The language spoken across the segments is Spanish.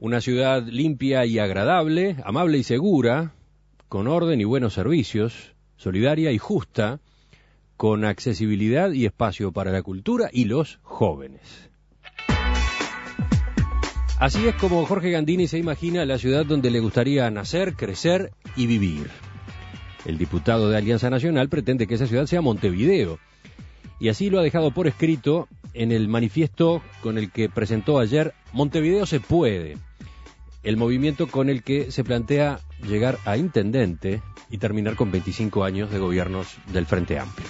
Una ciudad limpia y agradable, amable y segura, con orden y buenos servicios, solidaria y justa, con accesibilidad y espacio para la cultura y los jóvenes. Así es como Jorge Gandini se imagina la ciudad donde le gustaría nacer, crecer y vivir. El diputado de Alianza Nacional pretende que esa ciudad sea Montevideo, y así lo ha dejado por escrito en el manifiesto con el que presentó ayer Montevideo se puede, el movimiento con el que se plantea llegar a intendente y terminar con 25 años de gobiernos del Frente Amplio.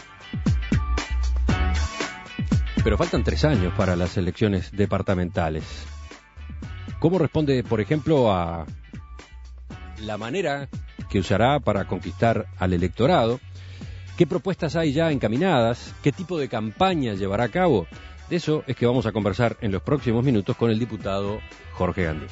Pero faltan 3 años para las elecciones departamentales. ¿Cómo responde, por ejemplo, a la manera que usará para conquistar al electorado? ¿Qué propuestas hay ya encaminadas? ¿Qué tipo de campaña llevará a cabo? De eso es que vamos a conversar en los próximos minutos con el diputado Jorge Gandini.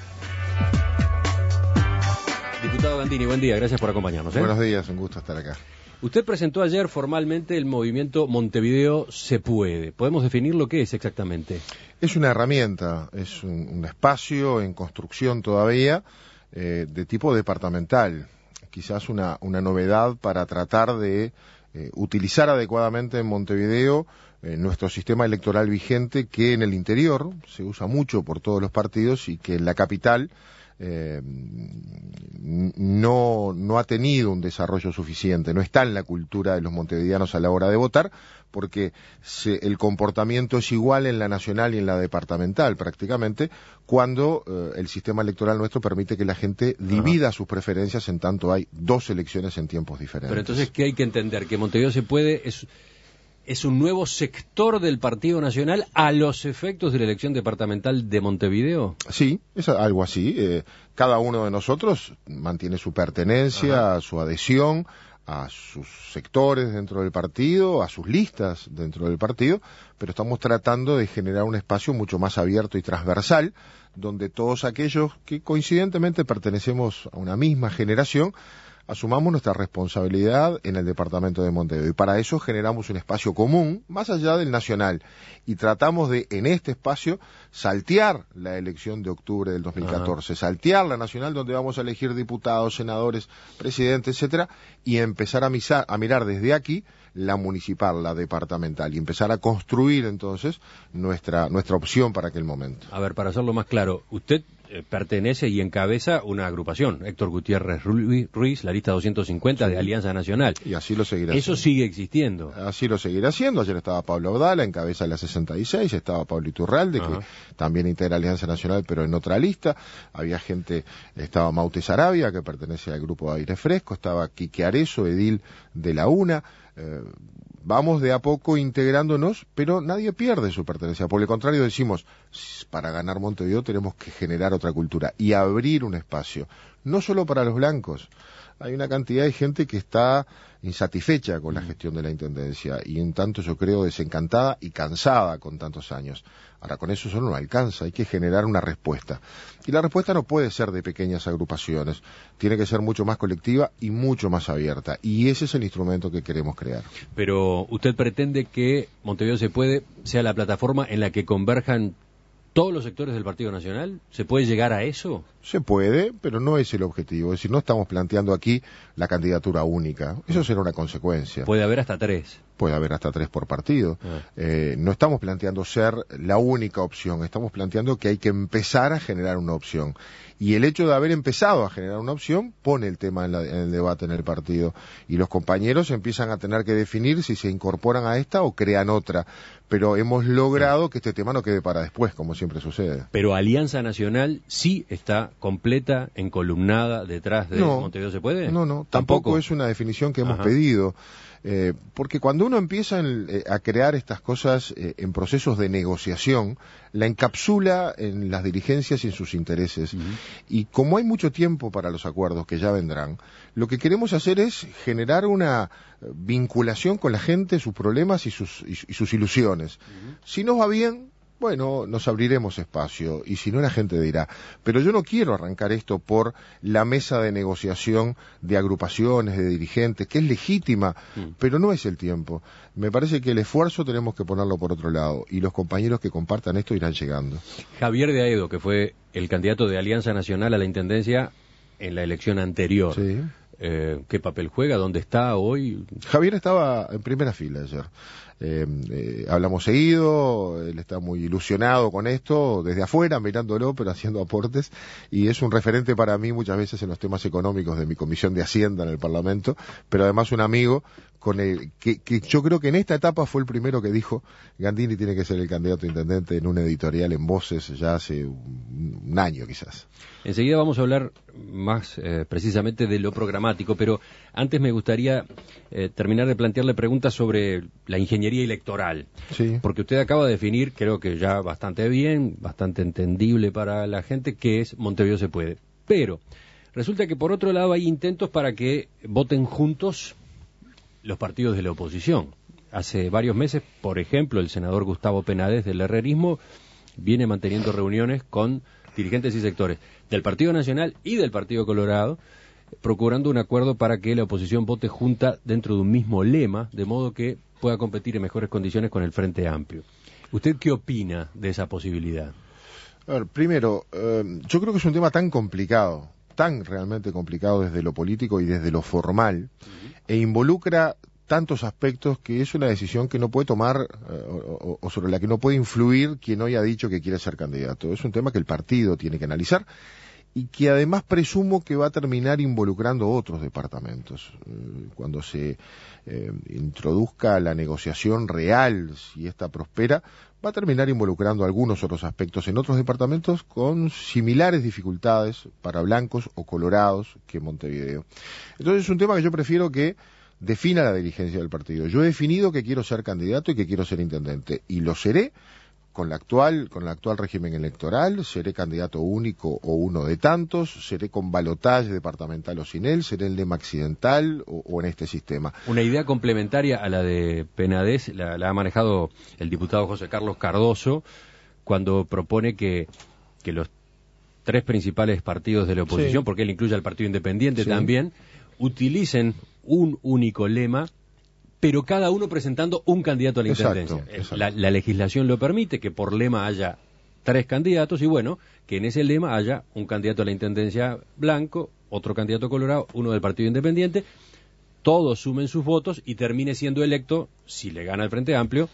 Diputado Gandini, buen día, gracias por acompañarnos. Buenos días, un gusto estar acá. Usted presentó ayer formalmente el movimiento Montevideo se puede. ¿Podemos definir lo que es exactamente? Es una herramienta, es un espacio en construcción todavía de tipo departamental. Quizás una novedad para tratar de utilizar adecuadamente en Montevideo nuestro sistema electoral vigente, que en el interior se usa mucho por todos los partidos y que en la capital no ha tenido un desarrollo suficiente, no está en la cultura de los montevideanos a la hora de votar, porque el comportamiento es igual en la nacional y en la departamental prácticamente, cuando el sistema electoral nuestro permite que la gente divida sus preferencias en tanto hay 2 elecciones en tiempos diferentes. Pero entonces, ¿qué hay que entender? ¿Que Montevideo se puede es un nuevo sector del Partido Nacional a los efectos de la elección departamental de Montevideo? Sí, es algo así. Cada uno de nosotros mantiene su pertenencia, su adhesión a sus sectores dentro del partido, a sus listas dentro del partido, pero estamos tratando de generar un espacio mucho más abierto y transversal, donde todos aquellos que coincidentemente pertenecemos a una misma generación asumamos nuestra responsabilidad en el departamento de Montevideo, y para eso generamos un espacio común, más allá del nacional, y tratamos de, en este espacio, saltear la elección de octubre del 2014, saltear la nacional, donde vamos a elegir diputados, senadores, presidentes, etcétera, y empezar a mirar desde aquí la municipal, la departamental, y empezar a construir entonces nuestra opción para aquel momento. A ver, para hacerlo más claro, usted pertenece y encabeza una agrupación, Héctor Gutiérrez Ruiz, la lista 250 de Alianza Nacional. Y así lo seguirá haciendo. Eso sigue existiendo. Así lo seguirá haciendo. Ayer estaba Pablo Audala, en cabeza de la 66, estaba Pablo Iturralde, que también integra Alianza Nacional, pero en otra lista. Había gente, estaba Maute Sarabia, que pertenece al grupo Aire Fresco, estaba Quique Arezo, edil de la UNA. Vamos de a poco integrándonos, pero nadie pierde su pertenencia. Por el contrario, decimos, para ganar Montevideo tenemos que generar otra cultura y abrir un espacio, no solo para los blancos. Hay una cantidad de gente que está insatisfecha con la gestión de la Intendencia y en tanto yo creo desencantada y cansada con tantos años. Ahora, con eso solo no alcanza, hay que generar una respuesta. Y la respuesta no puede ser de pequeñas agrupaciones, tiene que ser mucho más colectiva y mucho más abierta. Y ese es el instrumento que queremos crear. Pero usted pretende que Montevideo se puede sea la plataforma en la que converjan todos los sectores del Partido Nacional. ¿Se puede llegar a eso? Se puede, pero no es el objetivo. Es decir, no estamos planteando aquí la candidatura única. Eso será una consecuencia. Puede haber hasta 3. Puede haber hasta 3 por partido. No estamos planteando ser la única opción. Estamos planteando que hay que empezar a generar una opción. Y el hecho de haber empezado a generar una opción pone el tema en el debate en el partido. Y los compañeros empiezan a tener que definir si se incorporan a esta o crean otra. Pero hemos logrado que este tema no quede para después, como siempre sucede. Pero Alianza Nacional sí está completa, encolumnada detrás de Montevideo se puede. No, tampoco es una definición que hemos pedido. Porque cuando uno empieza a crear estas cosas en procesos de negociación, la encapsula en las dirigencias y en sus intereses. Y como hay mucho tiempo para los acuerdos que ya vendrán, lo que queremos hacer es generar una vinculación con la gente, sus problemas y sus ilusiones. Si nos va bien, bueno, nos abriremos espacio, y si no la gente dirá, pero yo no quiero arrancar esto por la mesa de negociación de agrupaciones, de dirigentes, que es legítima, pero no es el tiempo. Me parece que el esfuerzo tenemos que ponerlo por otro lado, y los compañeros que compartan esto irán llegando. Javier de Aedo, que fue el candidato de Alianza Nacional a la Intendencia en la elección anterior. Sí. ¿Qué papel juega? ¿Dónde está hoy? Javier estaba en primera fila ayer. Hablamos seguido, él está muy ilusionado con esto, desde afuera, mirándolo, pero haciendo aportes, y es un referente para mí muchas veces en los temas económicos de mi comisión de Hacienda en el Parlamento, pero además un amigo con el que yo creo que en esta etapa fue el primero que dijo Gandini tiene que ser el candidato a intendente en un editorial en Voces ya hace un año quizás. Enseguida vamos a hablar más precisamente de lo programático, pero antes me gustaría terminar de plantearle preguntas sobre la ingeniería electoral. Sí. Porque usted acaba de definir, creo que ya bastante bien, bastante entendible para la gente, qué es Montevideo se puede. Pero resulta que por otro lado hay intentos para que voten juntos los partidos de la oposición. Hace varios meses, por ejemplo, el senador Gustavo Penades del herrerismo viene manteniendo reuniones con dirigentes y sectores del Partido Nacional y del Partido Colorado, procurando un acuerdo para que la oposición vote junta dentro de un mismo lema, de modo que pueda competir en mejores condiciones con el Frente Amplio. ¿Usted qué opina de esa posibilidad? A ver, primero, yo creo que es un tema tan complicado, tan realmente complicado desde lo político y desde lo formal, e involucra tantos aspectos que es una decisión que no puede tomar o sobre la que no puede influir quien hoy ha dicho que quiere ser candidato. Es un tema que el partido tiene que analizar y que además presumo que va a terminar involucrando otros departamentos. Cuando se introduzca la negociación real, si esta prospera, va a terminar involucrando algunos otros aspectos en otros departamentos con similares dificultades para blancos o colorados que Montevideo. Entonces es un tema que yo prefiero que defina la dirigencia del partido. Yo he definido que quiero ser candidato y que quiero ser intendente, y lo seré con el actual régimen electoral, seré candidato único o uno de tantos, seré con balotaje departamental o sin él, seré el lema accidental o en este sistema. Una idea complementaria a la de Penades la ha manejado el diputado José Carlos Cardoso cuando propone que los tres principales partidos de la oposición, porque él incluye al Partido Independiente también, utilicen un único lema, pero cada uno presentando un candidato a la intendencia. Exacto. La legislación lo permite, que por lema haya 3 candidatos, y bueno, que en ese lema haya un candidato a la intendencia blanco, otro candidato colorado, uno del Partido Independiente, todos sumen sus votos y termine siendo electo, si le gana el Frente Amplio,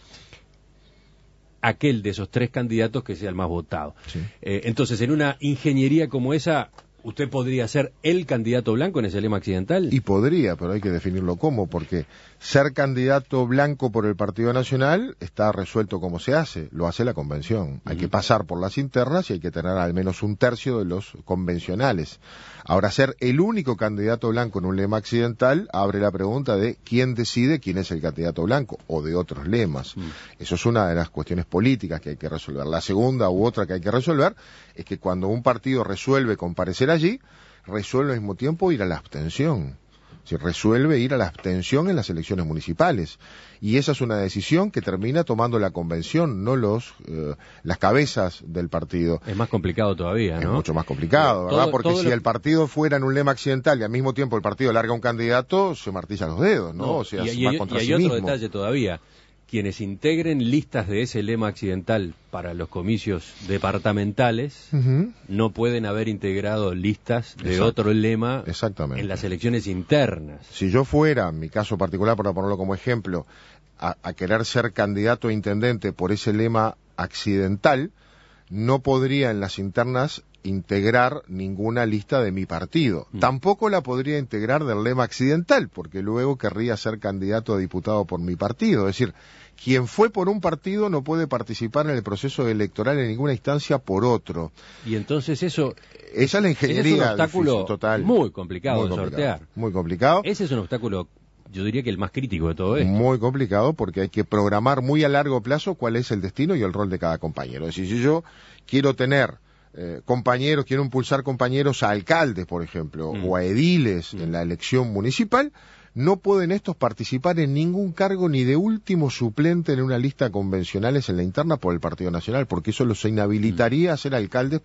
aquel de esos 3 candidatos que sea el más votado. Sí. Entonces, en una ingeniería como esa, ¿usted podría ser el candidato blanco en ese lema accidental? Y podría, pero hay que definirlo cómo, porque ser candidato blanco por el Partido Nacional está resuelto como se hace, lo hace la convención. Hay que pasar por las internas y hay que tener al menos 1/3 de los convencionales. Ahora, ser el único candidato blanco en un lema accidental abre la pregunta de quién decide quién es el candidato blanco, o de otros lemas. Eso es una de las cuestiones políticas que hay que resolver. La segunda u otra que hay que resolver es que cuando un partido resuelve comparecer allí, resuelve al mismo tiempo ir a la abstención. Si resuelve ir a la abstención en las elecciones municipales. Y esa es una decisión que termina tomando la convención, no las cabezas del partido. Es más complicado todavía, ¿no? Es mucho más complicado, ¿verdad? Porque si el partido fuera en un lema accidental y al mismo tiempo el partido larga un candidato, se martilla los dedos, ¿no? O sea, se va contra sí mismo. Y hay otro detalle todavía. Quienes integren listas de ese lema accidental para los comicios departamentales no pueden haber integrado listas de otro lema en las elecciones internas. Si yo fuera, en mi caso particular, para ponerlo como ejemplo, a querer ser candidato a intendente por ese lema accidental, no podría en las internas integrar ninguna lista de mi partido. Tampoco la podría integrar del lema accidental, porque luego querría ser candidato a diputado por mi partido. Es decir, quien fue por un partido no puede participar en el proceso electoral en ninguna instancia por otro. Y entonces esa es la ingeniería. Es un obstáculo difícil, total, muy complicado de sortear. Muy complicado. Ese es un obstáculo, yo diría que el más crítico de todo esto. Muy complicado, porque hay que programar muy a largo plazo cuál es el destino y el rol de cada compañero. Es decir, si yo quiero tener quiero impulsar compañeros a alcaldes, por ejemplo, o a ediles en la elección municipal, no pueden estos participar en ningún cargo ni de último suplente en una lista convencionales en la interna por el Partido Nacional, porque eso los inhabilitaría a ser alcaldes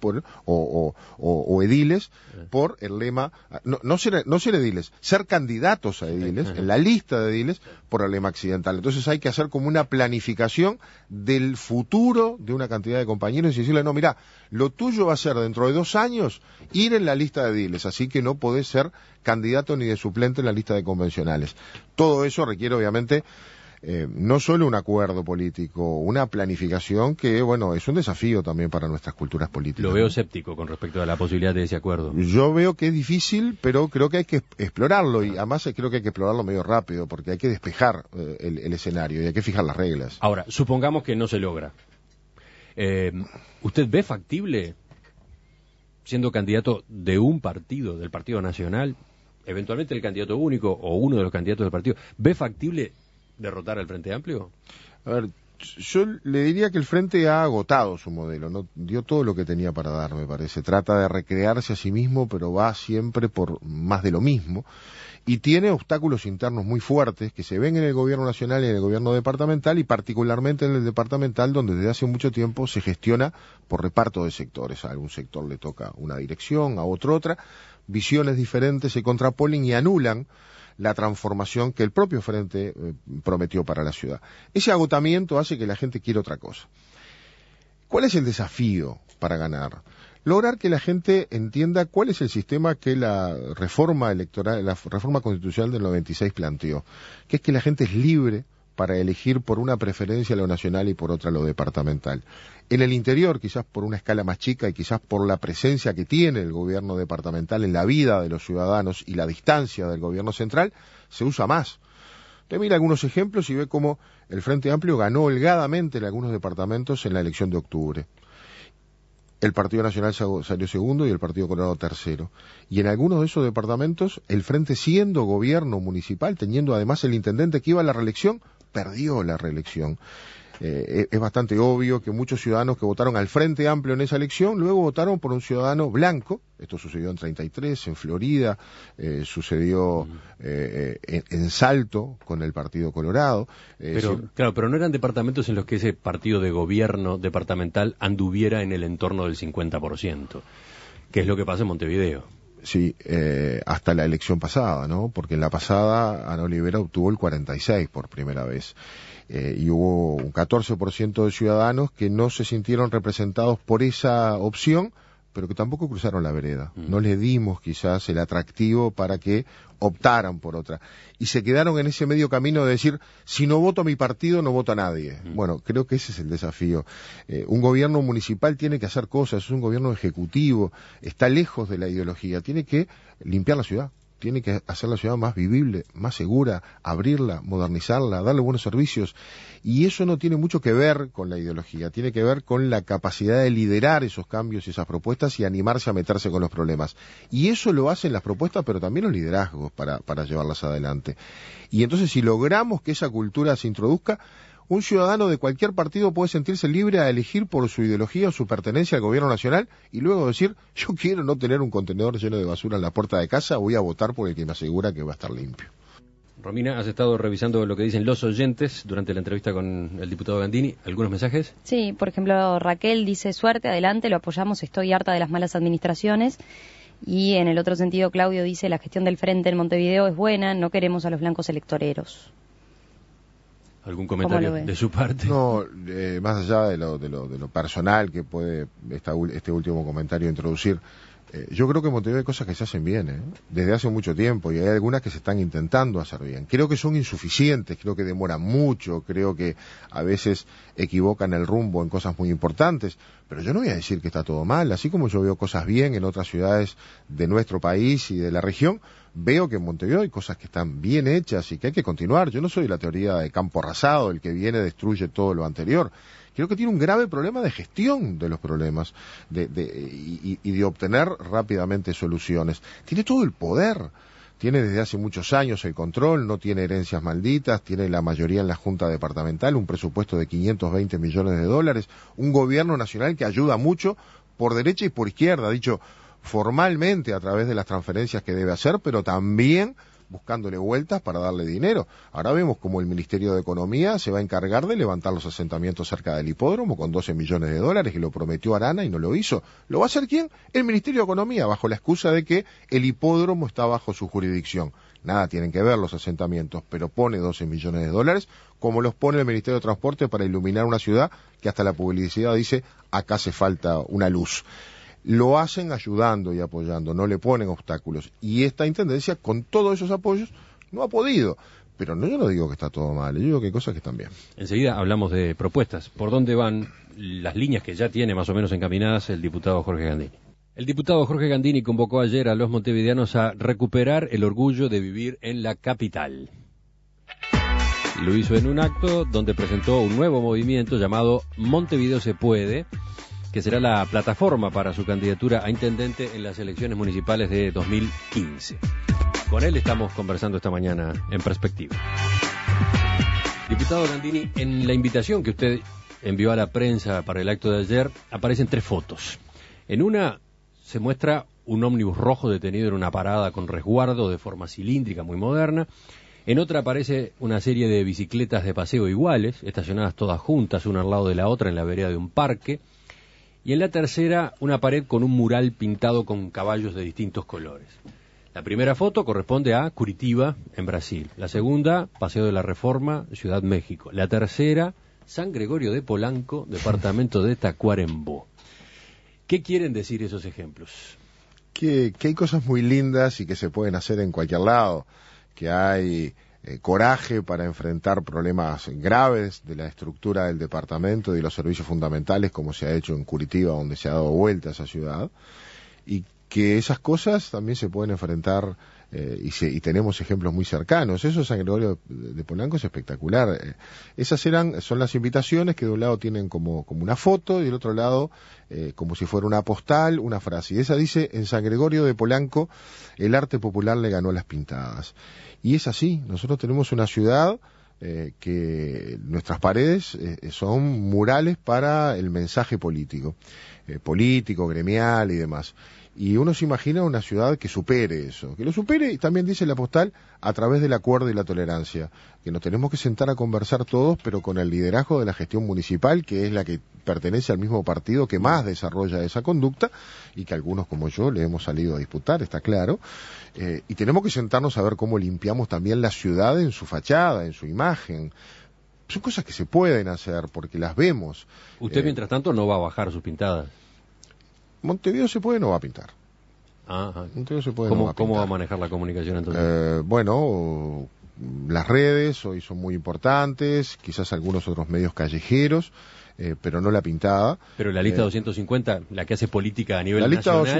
o ediles por el lema, no ser ediles, ser candidatos a ediles, en la lista de ediles, por el lema accidental. Entonces hay que hacer como una planificación del futuro de una cantidad de compañeros y decirle, no, mira, lo tuyo va a ser dentro de 2 años ir en la lista de ediles, así que no podés ser candidato ni de suplente en la lista de convencionales. Todo eso requiere, obviamente, no solo un acuerdo político, una planificación que, bueno, es un desafío también para nuestras culturas políticas. Lo veo escéptico con respecto a la posibilidad de ese acuerdo. Yo veo que es difícil, pero creo que hay que explorarlo, y además creo que hay que explorarlo medio rápido, porque hay que despejar el escenario y hay que fijar las reglas. Ahora, supongamos que no se logra. ¿Usted ve factible, siendo candidato de un partido, del Partido Nacional, eventualmente el candidato único o uno de los candidatos del partido, ve factible derrotar al Frente Amplio? A ver, yo le diría que el Frente ha agotado su modelo, no dio todo lo que tenía para dar, me parece. Trata de recrearse a sí mismo, pero va siempre por más de lo mismo. Y tiene obstáculos internos muy fuertes que se ven en el gobierno nacional y en el gobierno departamental, y particularmente en el departamental, donde desde hace mucho tiempo se gestiona por reparto de sectores. A algún sector le toca una dirección, a otro otra. Visiones diferentes se contraponen y anulan la transformación que el propio Frente prometió para la ciudad. Ese agotamiento hace que la gente quiera otra cosa. ¿Cuál es el desafío para ganar? Lograr que la gente entienda cuál es el sistema que la reforma electoral, la reforma constitucional del 96 planteó, que es que la gente es libre para elegir por una preferencia lo nacional y por otra lo departamental. En el interior, quizás por una escala más chica y quizás por la presencia que tiene el gobierno departamental en la vida de los ciudadanos y la distancia del gobierno central, se usa más. Usted mira algunos ejemplos y ve cómo el Frente Amplio ganó holgadamente en algunos departamentos en la elección de octubre. El Partido Nacional salió segundo y el Partido Colorado tercero. Y en algunos de esos departamentos, el Frente, siendo gobierno municipal, teniendo además el intendente que iba a la reelección, perdió la reelección. Es bastante obvio que muchos ciudadanos que votaron al Frente Amplio en esa elección, luego votaron por un ciudadano blanco. Esto sucedió en 33, en Florida, sucedió en Salto con el Partido Colorado. Pero no eran departamentos en los que ese partido de gobierno departamental anduviera en el entorno del 50%, que es lo que pasa en Montevideo. Sí, hasta la elección pasada, ¿no? Porque en la pasada Ana Olivera obtuvo el 46 por primera vez. Y hubo un 14% de ciudadanos que no se sintieron representados por esa opción, pero que tampoco cruzaron la vereda. No les dimos quizás el atractivo para que optaran por otra. Y se quedaron en ese medio camino de decir, si no voto a mi partido, no voto a nadie. Bueno, creo que ese es el desafío. Un gobierno municipal tiene que hacer cosas, es un gobierno ejecutivo, está lejos de la ideología, tiene que limpiar la ciudad. Tiene que hacer la ciudad más vivible, más segura, abrirla, modernizarla, darle buenos servicios. Y eso no tiene mucho que ver con la ideología, tiene que ver con la capacidad de liderar esos cambios y esas propuestas y animarse a meterse con los problemas. Y eso lo hacen las propuestas, pero también los liderazgos para llevarlas adelante. Y entonces, si logramos que esa cultura se introduzca, un ciudadano de cualquier partido puede sentirse libre a elegir por su ideología o su pertenencia al gobierno nacional y luego decir, yo quiero no tener un contenedor lleno de basura en la puerta de casa, voy a votar por el que me asegura que va a estar limpio. Romina, has estado revisando lo que dicen los oyentes durante la entrevista con el diputado Gandini. ¿Algunos mensajes? Sí, por ejemplo, Raquel dice, suerte, adelante, lo apoyamos, estoy harta de las malas administraciones. Y en el otro sentido, Claudio dice, la gestión del Frente en Montevideo es buena, no queremos a los blancos electoreros. ¿Algún comentario de su parte? No, más allá de lo personal que puede este último comentario introducir, yo creo que en Montevideo hay cosas que se hacen bien, desde hace mucho tiempo, y hay algunas que se están intentando hacer bien. Creo que son insuficientes, creo que demoran mucho, creo que a veces equivocan el rumbo en cosas muy importantes, pero yo no voy a decir que está todo mal, así como yo veo cosas bien en otras ciudades de nuestro país y de la región, veo que en Montevideo hay cosas que están bien hechas y que hay que continuar. Yo no soy la teoría de campo arrasado, el que viene destruye todo lo anterior. Creo que tiene un grave problema de gestión de los problemas y de obtener rápidamente soluciones. Tiene todo el poder, tiene desde hace muchos años el control, no tiene herencias malditas, tiene la mayoría en la Junta Departamental, un presupuesto de 520 millones de dólares, un gobierno nacional que ayuda mucho por derecha y por izquierda, dicho formalmente a través de las transferencias que debe hacer, pero también buscándole vueltas para darle dinero. Ahora vemos como el Ministerio de Economía se va a encargar de levantar los asentamientos cerca del hipódromo con 12 millones de dólares, y lo prometió Arana y no lo hizo. ¿Lo va a hacer quién? El Ministerio de Economía, bajo la excusa de que el hipódromo está bajo su jurisdicción. Nada tienen que ver los asentamientos, pero pone 12 millones de dólares, como los pone el Ministerio de Transporte para iluminar una ciudad que hasta la publicidad dice, acá hace falta una luz. Lo hacen ayudando y apoyando, no le ponen obstáculos. Y esta intendencia, con todos esos apoyos, no ha podido. Pero no, yo no digo que está todo mal, yo digo que hay cosas que están bien. Enseguida hablamos de propuestas. ¿Por dónde van las líneas que ya tiene más o menos encaminadas el diputado Jorge Gandini? El diputado Jorge Gandini convocó ayer a los montevideanos a recuperar el orgullo de vivir en la capital. Lo hizo en un acto donde presentó un nuevo movimiento llamado Montevideo se puede, que será la plataforma para su candidatura a intendente en las elecciones municipales de 2015. Con él estamos conversando esta mañana en Perspectiva. Diputado Gandini, en la invitación que usted envió a la prensa para el acto de ayer aparecen 3 fotos. En una se muestra un ómnibus rojo detenido en una parada con resguardo de forma cilíndrica muy moderna. En otra aparece una serie de bicicletas de paseo iguales, estacionadas todas juntas, una al lado de la otra en la vereda de un parque. Y en la tercera, una pared con un mural pintado con caballos de distintos colores. La primera foto corresponde a Curitiba, en Brasil. La segunda, Paseo de la Reforma, Ciudad México. La tercera, San Gregorio de Polanco, departamento de Tacuarembó. ¿Qué quieren decir esos ejemplos? Que hay cosas muy lindas y que se pueden hacer en cualquier lado, que hay coraje para enfrentar problemas graves de la estructura del departamento y de los servicios fundamentales, como se ha hecho en Curitiba, donde se ha dado vuelta a esa ciudad, y que esas cosas también se pueden enfrentar, y tenemos ejemplos muy cercanos. Eso de San Gregorio de Polanco es espectacular. Esas son las invitaciones que de un lado tienen como una foto y del otro lado como si fuera una postal, una frase. Y esa dice, en San Gregorio de Polanco el arte popular le ganó las pintadas. Y es así, nosotros tenemos una ciudad que nuestras paredes son murales para el mensaje político, gremial y demás. Y uno se imagina una ciudad que supere eso, que lo supere, y también dice la postal, a través del acuerdo y la tolerancia, que nos tenemos que sentar a conversar todos, pero con el liderazgo de la gestión municipal, que es la que pertenece al mismo partido que más desarrolla esa conducta, y que algunos como yo le hemos salido a disputar, está claro, y tenemos que sentarnos a ver cómo limpiamos también la ciudad en su fachada, en su imagen. Son cosas que se pueden hacer, porque las vemos. Usted, mientras tanto, no va a bajar sus pintadas. Montevideo se puede, no va a pintar. Ajá. Montevideo se puede, ¿Cómo, no va a pintar. ¿Cómo va a manejar la comunicación entonces? Bueno, las redes hoy son muy importantes, quizás algunos otros medios callejeros, pero no la pintada. Pero la lista 250, la que hace política a nivel nacional. La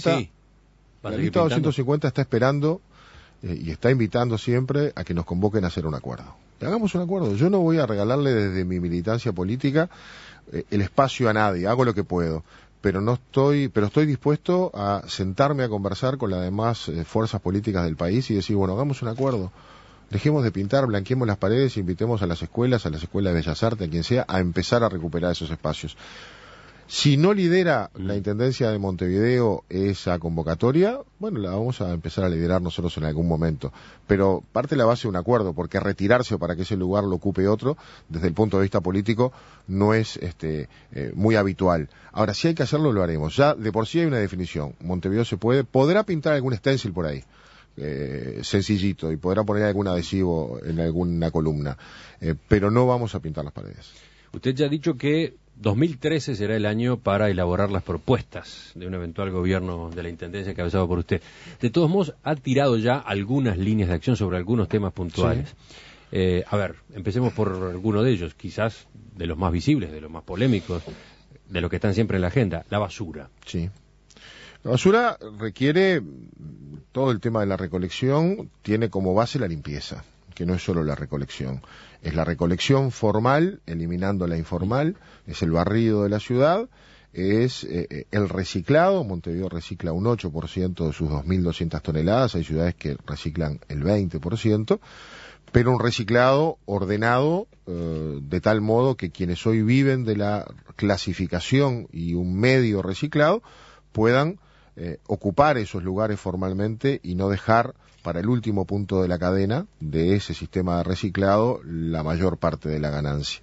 lista 250 está esperando y está invitando siempre a que nos convoquen a hacer un acuerdo. Y hagamos un acuerdo. Yo no voy a regalarle desde mi militancia política el espacio a nadie, hago lo que puedo. Pero estoy dispuesto a sentarme a conversar con las demás fuerzas políticas del país y decir, bueno, hagamos un acuerdo, dejemos de pintar, blanqueemos las paredes, invitemos a las escuelas de Bellas Artes, a quien sea, a empezar a recuperar esos espacios. Si no lidera la Intendencia de Montevideo esa convocatoria, bueno, la vamos a empezar a liderar nosotros en algún momento. Pero parte de la base de un acuerdo, porque retirarse o para que ese lugar lo ocupe otro, desde el punto de vista político, no es muy habitual. Ahora, si hay que hacerlo, lo haremos. Ya de por sí hay una definición. Montevideo se puede, podrá pintar algún stencil por ahí, sencillito, y podrá poner algún adhesivo en alguna columna, pero no vamos a pintar las paredes. Usted ya ha dicho que 2013 será el año para elaborar las propuestas de un eventual gobierno de la Intendencia encabezado por usted. De todos modos, ha tirado ya algunas líneas de acción sobre algunos temas puntuales. Sí. A ver, empecemos por alguno de ellos, quizás de los más visibles, de los más polémicos, de los que están siempre en la agenda, la basura. Sí. La basura requiere, todo el tema de la recolección, tiene como base la limpieza, que no es solo la recolección. Es la recolección formal, eliminando la informal, es el barrido de la ciudad, es el reciclado. Montevideo recicla un 8% de sus 2.200 toneladas, hay ciudades que reciclan el 20%, pero un reciclado ordenado de tal modo que quienes hoy viven de la clasificación y un medio reciclado puedan ocupar esos lugares formalmente y no dejar para el último punto de la cadena de ese sistema de reciclado la mayor parte de la ganancia.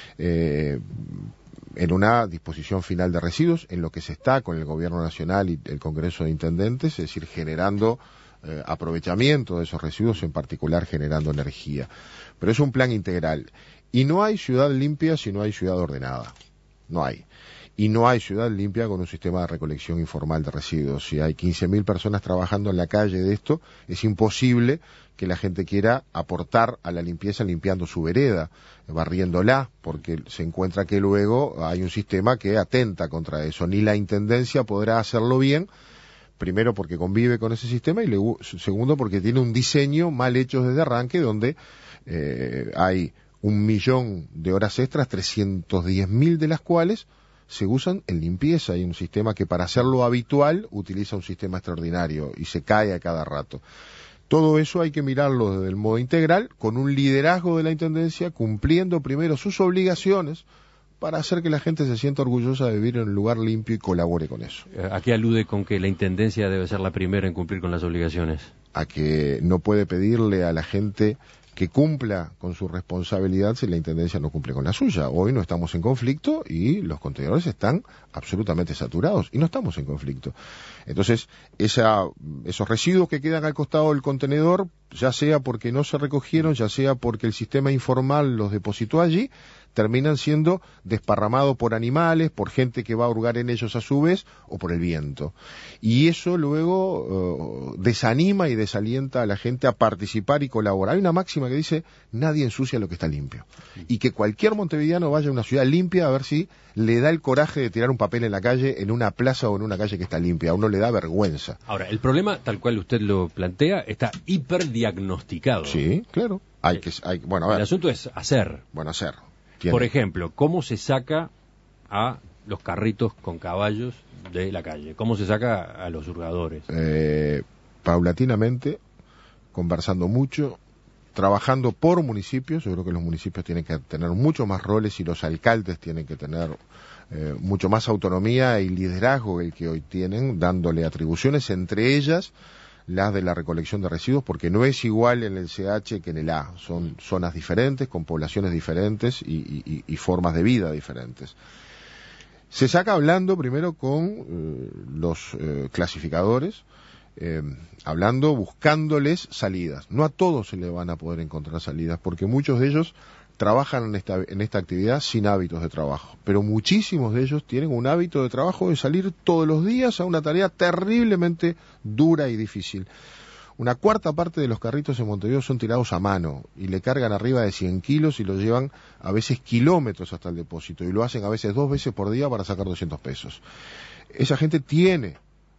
En una disposición final de residuos, en lo que se está con el Gobierno Nacional y el Congreso de Intendentes, es decir, generando aprovechamiento de esos residuos, en particular generando energía. Pero es un plan integral. Y no hay ciudad limpia si no hay ciudad ordenada. No hay. Y no hay ciudad limpia con un sistema de recolección informal de residuos. Si hay 15.000 personas trabajando en la calle de esto, es imposible que la gente quiera aportar a la limpieza limpiando su vereda, barriéndola, porque se encuentra que luego hay un sistema que atenta contra eso. Ni la Intendencia podrá hacerlo bien, primero porque convive con ese sistema y segundo porque tiene un diseño mal hecho desde arranque, donde hay 1.000.000 de horas extras, 310.000 de las cuales se usan en limpieza. Hay un sistema que para hacerlo habitual utiliza un sistema extraordinario y se cae a cada rato. Todo eso hay que mirarlo desde el modo integral, con un liderazgo de la Intendencia, cumpliendo primero sus obligaciones para hacer que la gente se sienta orgullosa de vivir en un lugar limpio y colabore con eso. ¿A qué alude con que la Intendencia debe ser la primera en cumplir con las obligaciones? A que no puede pedirle a la gente que cumpla con su responsabilidad si la Intendencia no cumple con la suya. Hoy no estamos en conflicto y los contenedores están absolutamente saturados y no estamos en conflicto. Entonces, esos residuos que quedan al costado del contenedor, ya sea porque no se recogieron, ya sea porque el sistema informal los depositó allí, terminan siendo desparramados por animales, por gente que va a hurgar en ellos a su vez, o por el viento. Y eso luego desanima y desalienta a la gente a participar y colaborar. Hay una máxima que dice, nadie ensucia lo que está limpio. Y que cualquier montevideano vaya a una ciudad limpia a ver si le da el coraje de tirar un papel en la calle, en una plaza o en una calle que está limpia. A uno le da vergüenza. Ahora, el problema, tal cual usted lo plantea, está hiperdiagnosticado. Sí, claro. Bueno, a ver. El asunto es hacer. Bueno, hacer. Por ejemplo, ¿cómo se saca a los carritos con caballos de la calle? ¿Cómo se saca a los hurgadores? Paulatinamente, conversando mucho, trabajando por municipios. Yo creo que los municipios tienen que tener mucho más roles y los alcaldes tienen que tener mucho más autonomía y liderazgo el que hoy tienen, dándole atribuciones, entre ellas las de la recolección de residuos, porque no es igual en el CH que en el A. Son zonas diferentes, con poblaciones diferentes y formas de vida diferentes. Se saca hablando primero con los clasificadores, buscándoles salidas. No a todos se le van a poder encontrar salidas, porque muchos de ellos trabajan en esta actividad sin hábitos de trabajo, pero muchísimos de ellos tienen un hábito de trabajo de salir todos los días a una tarea terriblemente dura y difícil. Una cuarta parte de los carritos en Montevideo son tirados a mano y le cargan arriba de 100 kilos y lo llevan a veces kilómetros hasta el depósito y lo hacen a veces 2 veces por día para sacar 200 pesos. Esa gente tiene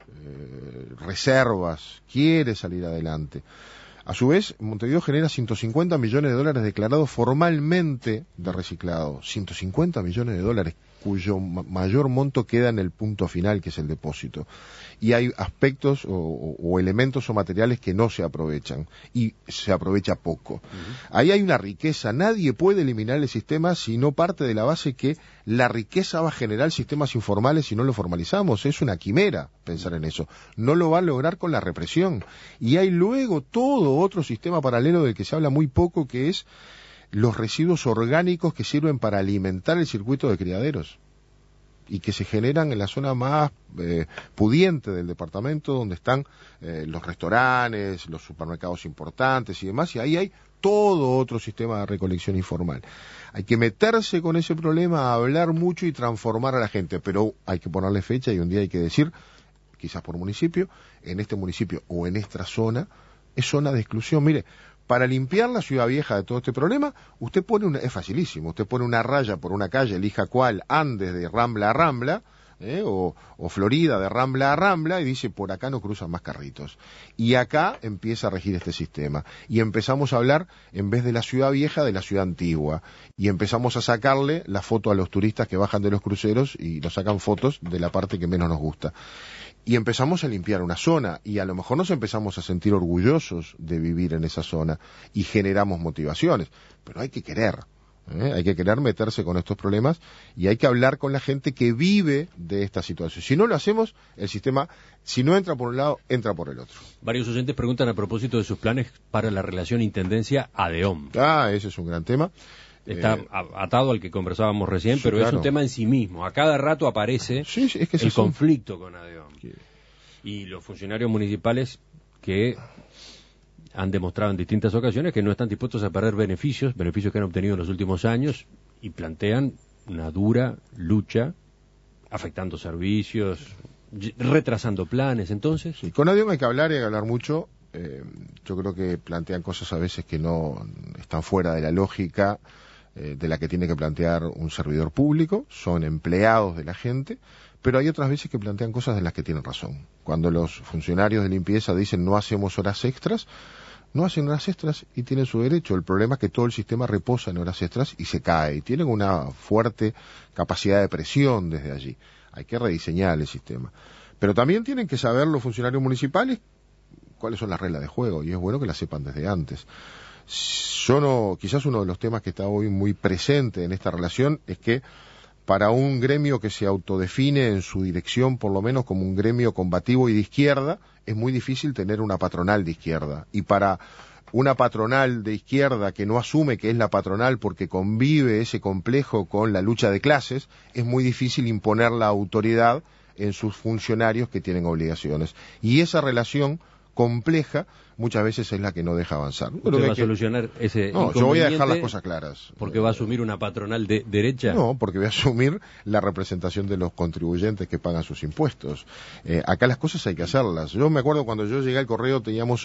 reservas, quiere salir adelante. A su vez, Montevideo genera 150 millones de dólares declarados formalmente de reciclado. 150 millones de dólares, cuyo mayor monto queda en el punto final, que es el depósito. Y hay aspectos o elementos o materiales que no se aprovechan, y se aprovecha poco. Ahí hay una riqueza. Nadie puede eliminar el sistema si no parte de la base que la riqueza va a generar sistemas informales si no lo formalizamos. Es una quimera pensar en eso. No lo va a lograr con la represión. Y hay luego todo otro sistema paralelo del que se habla muy poco, que es los residuos orgánicos que sirven para alimentar el circuito de criaderos y que se generan en la zona más pudiente del departamento, donde están los restaurantes, los supermercados importantes y demás, y ahí hay todo otro sistema de recolección informal. Hay que meterse con ese problema, hablar mucho y transformar a la gente, pero hay que ponerle fecha y un día hay que decir, quizás por municipio, en este municipio o en esta zona, es zona de exclusión. Mire, para limpiar la ciudad vieja de todo este problema, usted pone es facilísimo, usted pone una raya por una calle, elija cuál, Andes de Rambla a Rambla, o Florida de Rambla a Rambla, y dice, por acá no cruzan más carritos. Y acá empieza a regir este sistema. Y empezamos a hablar, en vez de la ciudad vieja, de la ciudad antigua. Y empezamos a sacarle la foto a los turistas que bajan de los cruceros y nos sacan fotos de la parte que menos nos gusta. Y empezamos a limpiar una zona, y a lo mejor nos empezamos a sentir orgullosos de vivir en esa zona, y generamos motivaciones, pero hay que querer. Hay que querer meterse con estos problemas y hay que hablar con la gente que vive de esta situación. Si no lo hacemos, el sistema, si no entra por un lado, entra por el otro. Varios oyentes preguntan a propósito de sus planes para la relación Intendencia-ADEOM. Ese es un gran tema. Está atado al que conversábamos recién, sí, pero claro. Es un tema en sí mismo. A cada rato aparece es que el conflicto con ADEOM. Sí. Y los funcionarios municipales que han demostrado en distintas ocasiones que no están dispuestos a perder beneficios que han obtenido en los últimos años, y plantean una dura lucha, afectando servicios, retrasando planes. Entonces, sí, con ADEOM hay que hablar y hay que hablar mucho. Yo creo que plantean cosas a veces que no están fuera de la lógica de la que tiene que plantear un servidor público. Son empleados de la gente, pero hay otras veces que plantean cosas de las que tienen razón. Cuando los funcionarios de limpieza dicen no hacemos horas extras, no hacen horas extras y tienen su derecho. El problema es que todo el sistema reposa en horas extras y se cae, y tienen una fuerte capacidad de presión desde allí. Hay que rediseñar el sistema. Pero también tienen que saber los funcionarios municipales cuáles son las reglas de juego, y es bueno que las sepan desde antes. Quizás uno de los temas que está hoy muy presente en esta relación es que para un gremio que se autodefine en su dirección, por lo menos como un gremio combativo y de izquierda, es muy difícil tener una patronal de izquierda. Y para una patronal de izquierda que no asume que es la patronal porque convive ese complejo con la lucha de clases, es muy difícil imponer la autoridad en sus funcionarios que tienen obligaciones. Y esa relación compleja muchas veces es la que no deja avanzar. ¿Usted va a solucionar ese inconveniente? Yo voy a dejar las cosas claras. ¿Porque va a asumir una patronal de derecha? No, porque voy a asumir la representación de los contribuyentes que pagan sus impuestos. Acá las cosas hay que hacerlas. Yo me acuerdo cuando yo llegué al correo teníamos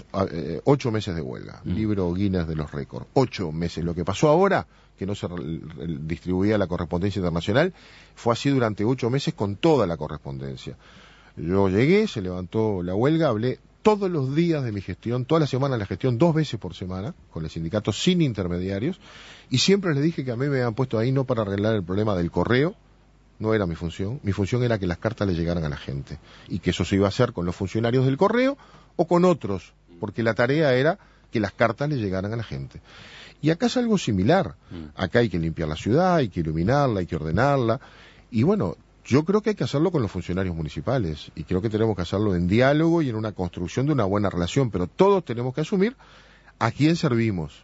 8 meses de huelga, libro Guinness de los récords. 8 meses. Lo que pasó ahora, que no se distribuía la correspondencia internacional, fue así durante 8 meses con toda la correspondencia. Yo llegué, se levantó la huelga, hablé todos los días de mi gestión, toda la semana la gestión, 2 veces por semana, con el sindicato sin intermediarios, y siempre les dije que a mí me habían puesto ahí no para arreglar el problema del correo, no era mi función era que las cartas le llegaran a la gente, y que eso se iba a hacer con los funcionarios del correo o con otros, porque la tarea era que las cartas le llegaran a la gente. Y acá es algo similar, acá hay que limpiar la ciudad, hay que iluminarla, hay que ordenarla, y bueno, yo creo que hay que hacerlo con los funcionarios municipales, y creo que tenemos que hacerlo en diálogo y en una construcción de una buena relación, pero todos tenemos que asumir a quién servimos,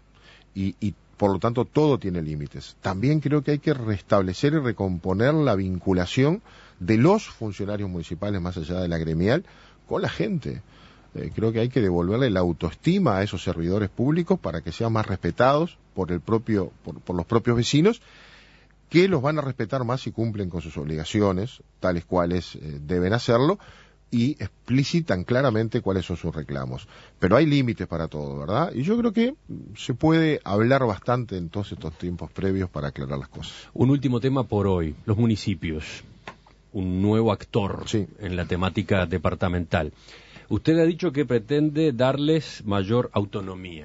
y por lo tanto todo tiene límites. También creo que hay que restablecer y recomponer la vinculación de los funcionarios municipales, más allá de la gremial, con la gente. Creo que hay que devolverle la autoestima a esos servidores públicos para que sean más respetados por los propios vecinos, que los van a respetar más si cumplen con sus obligaciones, tales cuales deben hacerlo, y explicitan claramente cuáles son sus reclamos. Pero hay límites para todo, ¿verdad? Y yo creo que se puede hablar bastante en todos estos tiempos previos para aclarar las cosas. Un último tema por hoy, los municipios, un nuevo actor en la temática departamental. Usted ha dicho que pretende darles mayor autonomía,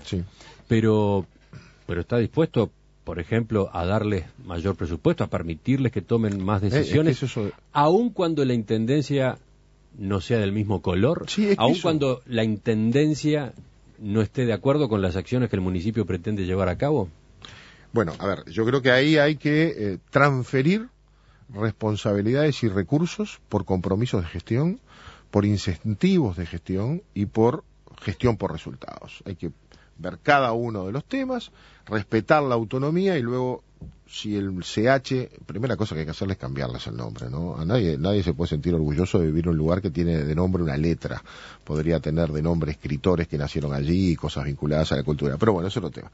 pero está dispuesto, por ejemplo, a darles mayor presupuesto, a permitirles que tomen más decisiones, aun cuando la intendencia no sea del mismo color, aun cuando la intendencia no esté de acuerdo con las acciones que el municipio pretende llevar a cabo. Bueno, a ver, yo creo que ahí hay que transferir responsabilidades y recursos por compromisos de gestión, por incentivos de gestión y por gestión por resultados. Hay que ver cada uno de los temas, respetar la autonomía y luego, si el CH, primera cosa que hay que hacerle es cambiarles el nombre, ¿no? A nadie se puede sentir orgulloso de vivir en un lugar que tiene de nombre una letra. Podría tener de nombre escritores que nacieron allí y cosas vinculadas a la cultura. Pero bueno, eso es otro tema.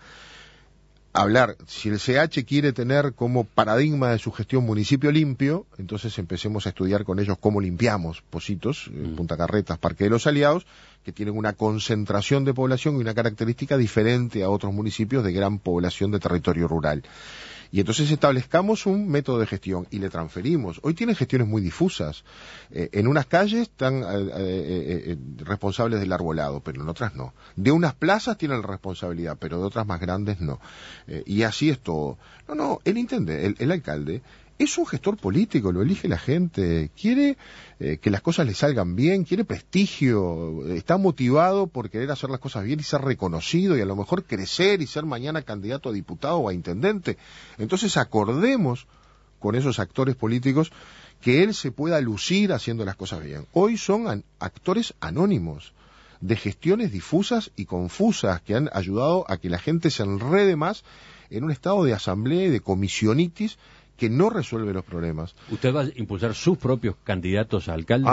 Si el CH quiere tener como paradigma de su gestión municipio limpio, entonces empecemos a estudiar con ellos cómo limpiamos Pocitos, Punta Carretas, Parque de los Aliados, que tienen una concentración de población y una característica diferente a otros municipios de gran población de territorio rural. Y entonces establezcamos un método de gestión y le transferimos. Hoy tienen gestiones muy difusas. En unas calles están responsables del arbolado, pero en otras no. De unas plazas tienen la responsabilidad, pero de otras más grandes no. Y así es todo. Él entiende, el alcalde, es un gestor político, lo elige la gente, quiere que las cosas le salgan bien, quiere prestigio, está motivado por querer hacer las cosas bien y ser reconocido y a lo mejor crecer y ser mañana candidato a diputado o a intendente. Entonces acordemos con esos actores políticos que él se pueda lucir haciendo las cosas bien. Hoy son actores anónimos, de gestiones difusas y confusas que han ayudado a que la gente se enrede más en un estado de asamblea y de comisionitis que no resuelve los problemas. ¿Usted va a impulsar sus propios candidatos a alcalde?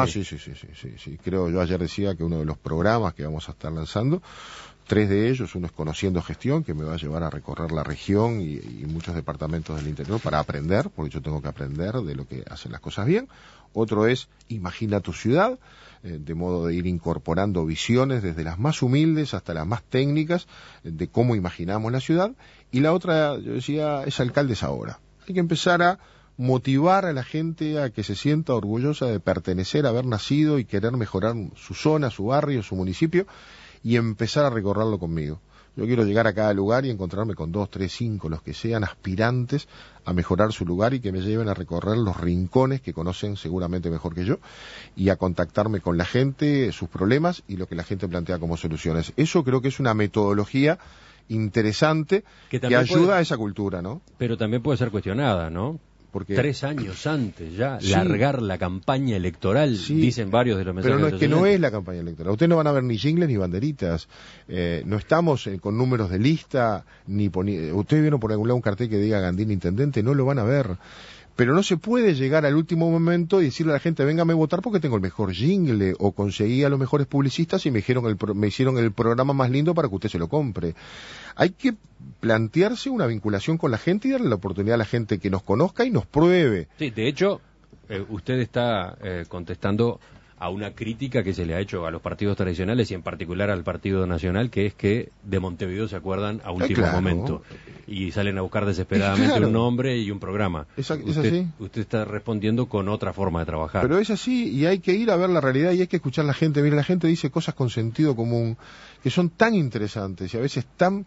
Sí. Creo, yo ayer decía que uno de los programas que vamos a estar lanzando, 3 de ellos, uno es Conociendo Gestión, que me va a llevar a recorrer la región y muchos departamentos del interior para aprender, porque yo tengo que aprender de lo que hacen las cosas bien. Otro es Imagina tu ciudad, de modo de ir incorporando visiones desde las más humildes hasta las más técnicas de cómo imaginamos la ciudad. Y la otra, yo decía, es Alcaldes Ahora. Hay que empezar a motivar a la gente a que se sienta orgullosa de pertenecer, haber nacido y querer mejorar su zona, su barrio, su municipio y empezar a recorrerlo conmigo. Yo quiero llegar a cada lugar y encontrarme con 2, 3, 5, los que sean aspirantes a mejorar su lugar y que me lleven a recorrer los rincones que conocen seguramente mejor que yo y a contactarme con la gente, sus problemas y lo que la gente plantea como soluciones. Eso creo que es una metodología interesante que ayuda a esa cultura, ¿no? Pero también puede ser cuestionada, ¿no? Porque 3 años antes ya, largar la campaña electoral, dicen varios de los mensajes. Pero no es que no es la campaña electoral. Ustedes no van a ver ni jingles ni banderitas. No estamos con números de lista, ustedes vieron por algún lado un cartel que diga Gandini Intendente, no lo van a ver. Pero no se puede llegar al último momento y decirle a la gente, véngame a votar porque tengo el mejor jingle, o conseguí a los mejores publicistas y me hicieron el programa más lindo para que usted se lo compre. Hay que plantearse una vinculación con la gente y darle la oportunidad a la gente que nos conozca y nos pruebe. Sí, de hecho, usted está contestando a una crítica que se le ha hecho a los partidos tradicionales y en particular al Partido Nacional, que es que de Montevideo se acuerdan a último momento y salen a buscar desesperadamente un nombre y un programa. ¿Es así? Usted está respondiendo con otra forma de trabajar. Pero es así y hay que ir a ver la realidad y hay que escuchar a la gente. Mira, la gente dice cosas con sentido común que son tan interesantes y a veces tan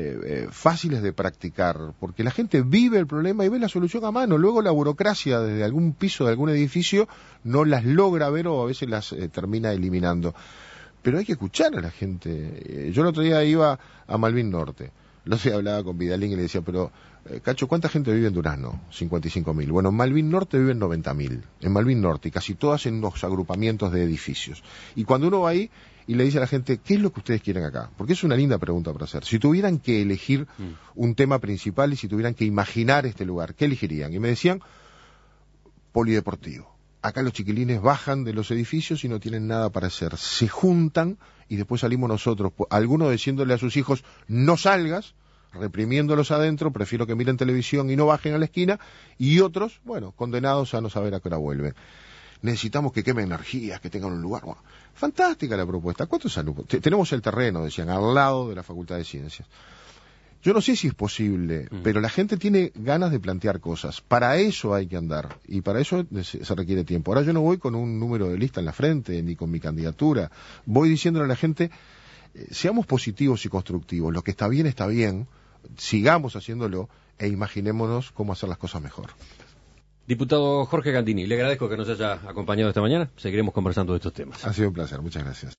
fáciles de practicar, porque la gente vive el problema y ve la solución a mano. Luego la burocracia desde algún piso de algún edificio no las logra ver o a veces las termina eliminando. Pero hay que escuchar a la gente. Yo el otro día iba a Malvin Norte. El otro día hablaba con Vidalín y le decía, pero Cacho, ¿cuánta gente vive en Durazno? 55.000. Bueno, en Malvin Norte viven 90.000. En Malvin Norte, y casi todas en unos agrupamientos de edificios. Y cuando uno va ahí y le dice a la gente, ¿qué es lo que ustedes quieren acá? Porque es una linda pregunta para hacer. Si tuvieran que elegir un tema principal y si tuvieran que imaginar este lugar, ¿qué elegirían? Y me decían, polideportivo. Acá los chiquilines bajan de los edificios y no tienen nada para hacer. Se juntan y después salimos nosotros. Algunos diciéndole a sus hijos, no salgas, reprimiéndolos adentro, prefiero que miren televisión y no bajen a la esquina. Y otros, bueno, condenados a no saber a qué hora vuelven. Necesitamos que quemen energías, que tengan un lugar. Bueno, fantástica la propuesta. ¿Cuántos alumnos? Tenemos el terreno, decían, al lado de la Facultad de Ciencias. Yo no sé si es posible, pero la gente tiene ganas de plantear cosas. Para eso hay que andar, y para eso se requiere tiempo. Ahora yo no voy con un número de lista en la frente, ni con mi candidatura. Voy diciéndole a la gente, seamos positivos y constructivos. Lo que está bien, sigamos haciéndolo, e imaginémonos cómo hacer las cosas mejor. Diputado Jorge Gandini, le agradezco que nos haya acompañado esta mañana. Seguiremos conversando de estos temas. Ha sido un placer, muchas gracias.